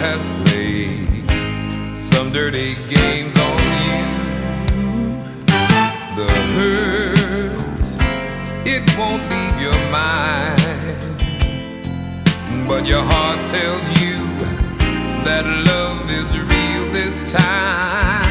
has played some dirty games on you. The hurt, it won't leave your mind, but your heart tells you that love is real this time.